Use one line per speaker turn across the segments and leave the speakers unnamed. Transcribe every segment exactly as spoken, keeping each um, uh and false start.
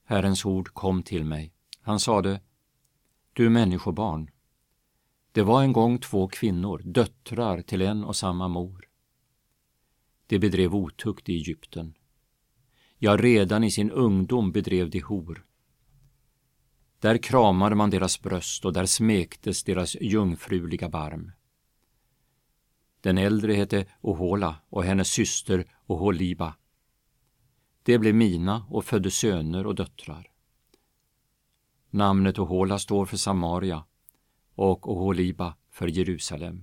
Herrens ord kom till mig. Han sade: Du människobarn, det var en gång två kvinnor, döttrar till en och samma mor. De bedrev otukt i Egypten. Ja, redan i sin ungdom bedrev de hor. Där kramade man deras bröst och där smektes deras jungfruliga barm. Den äldre hette Ohola och hennes syster Oholiba. De blev mina och födde söner och döttrar. Namnet Ohola står för Samaria och Oholiba för Jerusalem.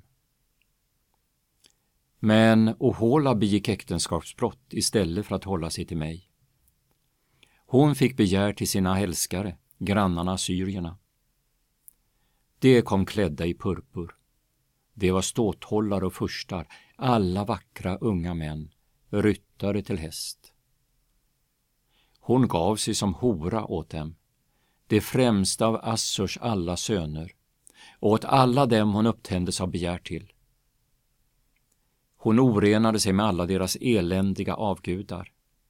Men Ohola begick äktenskapsbrott istället för att hålla sig till mig. Hon fick begär till sina älskare, grannarna assyrierna. De kom klädda i purpur. De var ståthållare och furstar, alla vackra unga män, ryttare till häst. Hon gav sig som hora åt dem, det främsta av Assurs alla söner, och åt alla dem hon upptändes av begär till. Hon orenade sig med alla deras eländiga avgudar.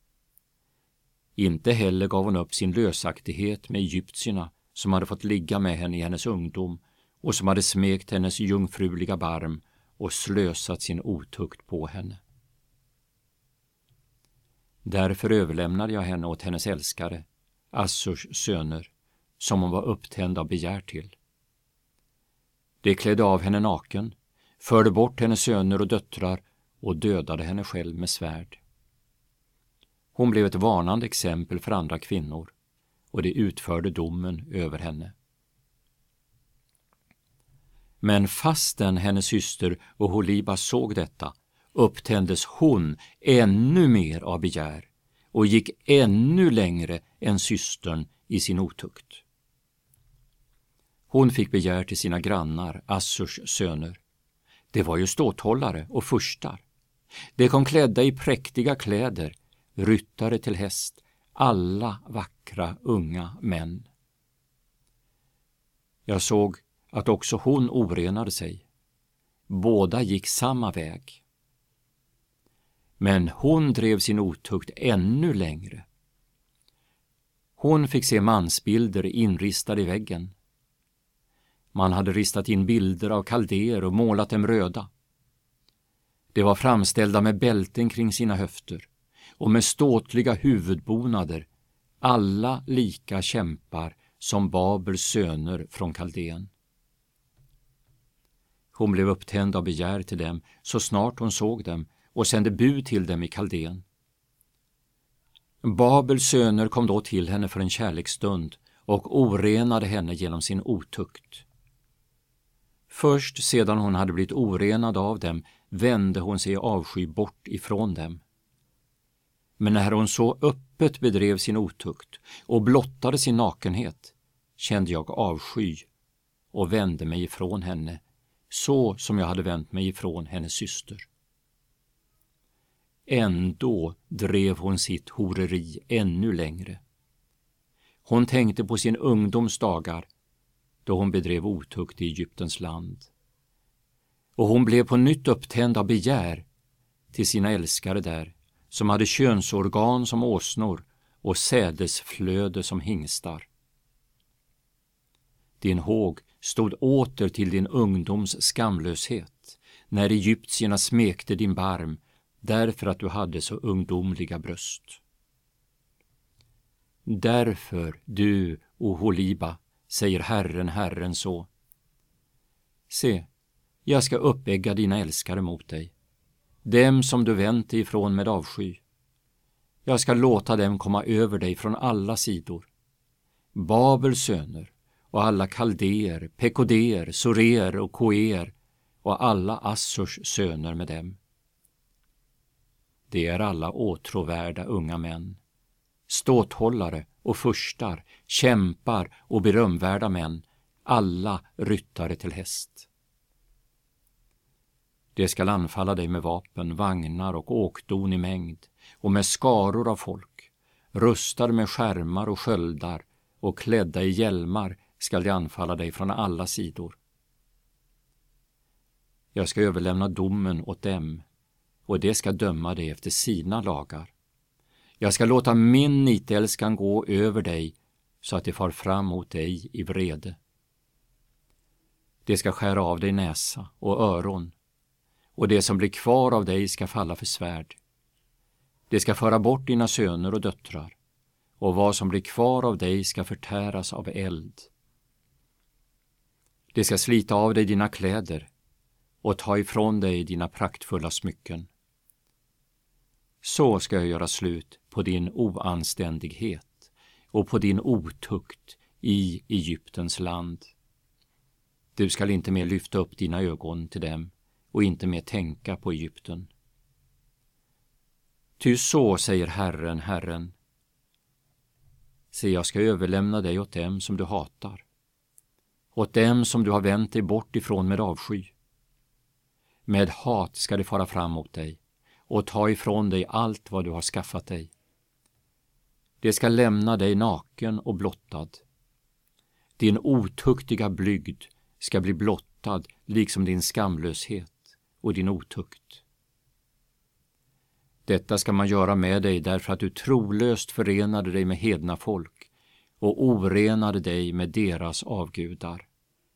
Inte heller gav hon upp sin lösaktighet med egyptierna som hade fått ligga med henne i hennes ungdom och som hade smekt hennes jungfruliga barm och slösat sin otukt på henne. Därför överlämnade jag henne åt hennes älskare, Assurs söner, som hon var upptänd av begär till. De klädde av henne naken, förde bort hennes söner och döttrar och dödade henne själv med svärd. Hon blev ett varnande exempel för andra kvinnor, och de utförde domen över henne. Men fastän hennes syster Oholiba såg detta, upptändes hon ännu mer av begär och gick ännu längre än systern i sin otukt. Hon fick begär till sina grannar, Assurs söner. Det var ju ståthållare och furstar. De kom klädda i präktiga kläder, ryttare till häst, alla vackra unga män. Jag såg att också hon orenade sig. Båda gick samma väg. Men hon drev sin otukt ännu längre. Hon fick se mansbilder inristade i väggen. Man hade ristat in bilder av kaldéer och målat dem röda. De var framställda med bälten kring sina höfter och med ståtliga huvudbonader, alla lika kämpar som Babels söner från Kaldén. Hon blev upptänd av begär till dem så snart hon såg dem och sände bud till dem i Kaldén. Babels söner kom då till henne för en kärleksstund och orenade henne genom sin otukt. Först sedan hon hade blivit orenad av dem vände hon sig i avsky bort ifrån dem. Men när hon så öppet bedrev sin otukt och blottade sin nakenhet kände jag avsky och vände mig ifrån henne, så som jag hade vänt mig ifrån hennes syster. Ändå drev hon sitt horeri ännu längre. Hon tänkte på sin ungdoms dagar då hon bedrev otukt i Egyptens land. Och hon blev på nytt upptänd av begär till sina älskare där, som hade könsorgan som åsnor och sädesflöde som hingstar. Din håg stod åter till din ungdoms skamlöshet, när egyptierna smekte din barm, därför att du hade så ungdomliga bröst. Därför, du, Oholiba, säger Herren, Herren så. Se, jag ska uppägga dina älskare mot dig, dem som du vänt dig ifrån med avsky. Jag ska låta dem komma över dig från alla sidor. Babels söner och alla kaldéer, pekodeer, sorer och koer och alla Assurs söner med dem. Det är alla åtråvärda unga män, ståthållare och furstar, kämpar och berömvärda män, alla ryttare till häst. Det skall anfalla dig med vapen, vagnar och åkdon i mängd och med skaror av folk, rustade med skärmar och sköldar och klädda i hjälmar skall de anfalla dig från alla sidor. Jag ska överlämna domen åt dem, och det ska döma dig efter sina lagar. Jag ska låta min nitälskan gå över dig så att det far fram mot dig i vrede. Det ska skära av dig näsa och öron, och det som blir kvar av dig ska falla för svärd. Det ska föra bort dina söner och döttrar, och vad som blir kvar av dig ska förtäras av eld. Det ska slita av dig dina kläder och ta ifrån dig dina praktfulla smycken. Så ska jag göra slut på din oanständighet och på din otukt i Egyptens land. Du skall inte mer lyfta upp dina ögon till dem och inte mer tänka på Egypten. Ty så säger Herren, Herren: se, jag ska överlämna dig åt dem som du hatar, åt dem som du har vänt dig bort ifrån med avsky. Med hat ska det fara fram mot dig och ta ifrån dig allt vad du har skaffat dig. Det ska lämna dig naken och blottad. Din otuktiga blygd ska bli blottad liksom din skamlöshet och din otukt. Detta ska man göra med dig därför att du trolöst förenade dig med hedna folk och orenade dig med deras avgudar.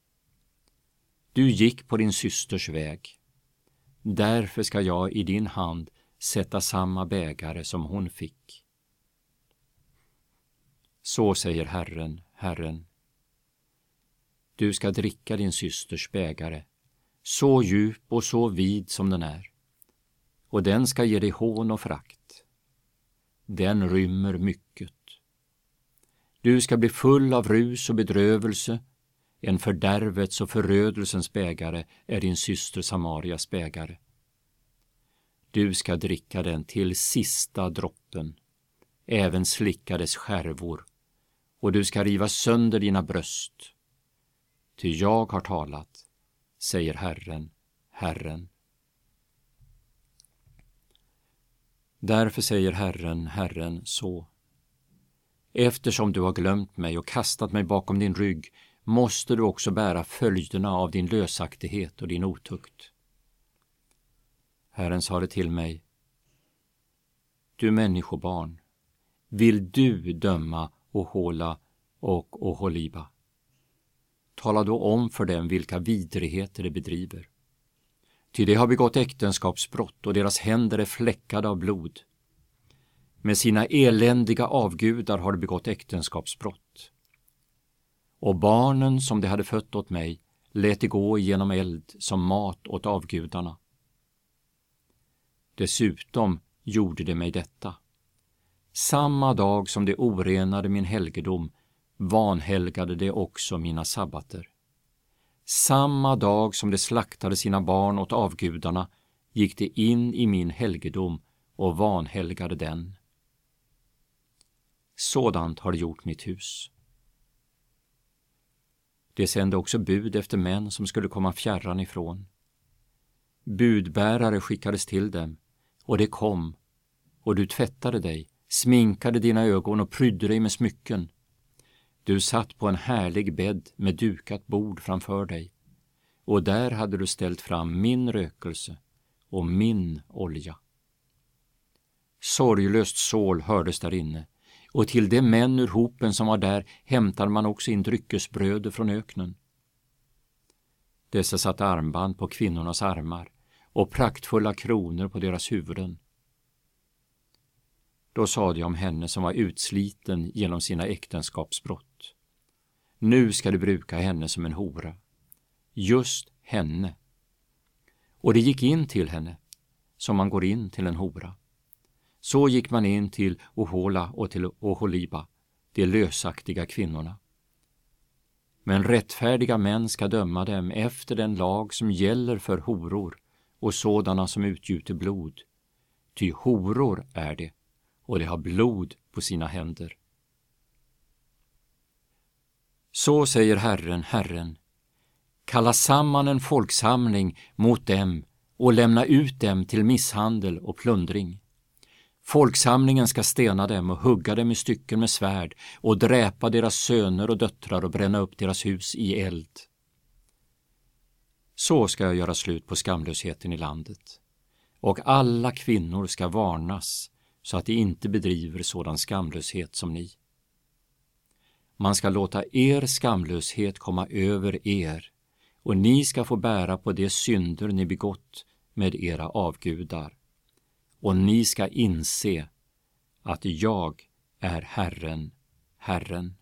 Du gick på din systers väg. Därför ska jag i din hand sätta samma bägare som hon fick. Så säger Herren, Herren: du ska dricka din systers bägare, så djup och så vid som den är, och den ska ge dig hån och frakt. Den rymmer mycket. Du ska bli full av rus och bedrövelse. En fördärvets och förödelsens bägare är din syster Samarias bägare. Du ska dricka den till sista droppen, även slicka dess skärvor, och du ska riva sönder dina bröst. Ty jag har talat, säger Herren, Herren. Därför säger Herren, Herren så: eftersom du har glömt mig och kastat mig bakom din rygg, måste du också bära följderna av din lösaktighet och din otukt. Herren sade till mig: du människobarn, vill du döma Ohola och Oholiba? Tala då om för dem vilka vidrigheter de bedriver. Ty de har begått äktenskapsbrott och deras händer är fläckade av blod. Med sina eländiga avgudar har de begått äktenskapsbrott. Och barnen som de hade fött åt mig lät de gå genom eld som mat åt avgudarna. Dessutom gjorde de mig detta. Samma dag som de orenade min helgedom vanhelgade de också mina sabbater. Samma dag som de slaktade sina barn åt avgudarna gick de in i min helgedom och vanhelgade den. Sådant har de gjort mitt hus. De sände också bud efter män som skulle komma fjärran ifrån. Budbärare skickades till dem, och det kom, och du tvättade dig, sminkade dina ögon och prydde dig med smycken. Du satt på en härlig bädd med dukat bord framför dig, och där hade du ställt fram min rökelse och min olja. Sorglöst sål hördes där inne, och till de män ur hopen som var där hämtade man också in dryckesbröd från öknen. Dessa satte armband på kvinnornas armar och praktfulla kronor på deras huvuden. Då sade jag om henne som var utsliten genom sina äktenskapsbrott: nu ska du bruka henne som en hora, just henne. Och det gick in till henne som man går in till en hora. Så gick man in till Ohola och till Oholiba, de lösaktiga kvinnorna. Men rättfärdiga män ska döma dem efter den lag som gäller för horor och sådana som utgjuter blod. Ty horor är det, och de har blod på sina händer. Så säger Herren, Herren: kalla samman en folksamling mot dem och lämna ut dem till misshandel och plundring. Folksamlingen ska stena dem och hugga dem i stycken med svärd och dräpa deras söner och döttrar och bränna upp deras hus i eld. Så ska jag göra slut på skamlösheten i landet, och alla kvinnor ska varnas så att de inte bedriver sådan skamlöshet som ni. Man ska låta er skamlöshet komma över er, och ni ska få bära på de synder ni begått med era avgudar. Och ni ska inse att jag är Herren, Herren.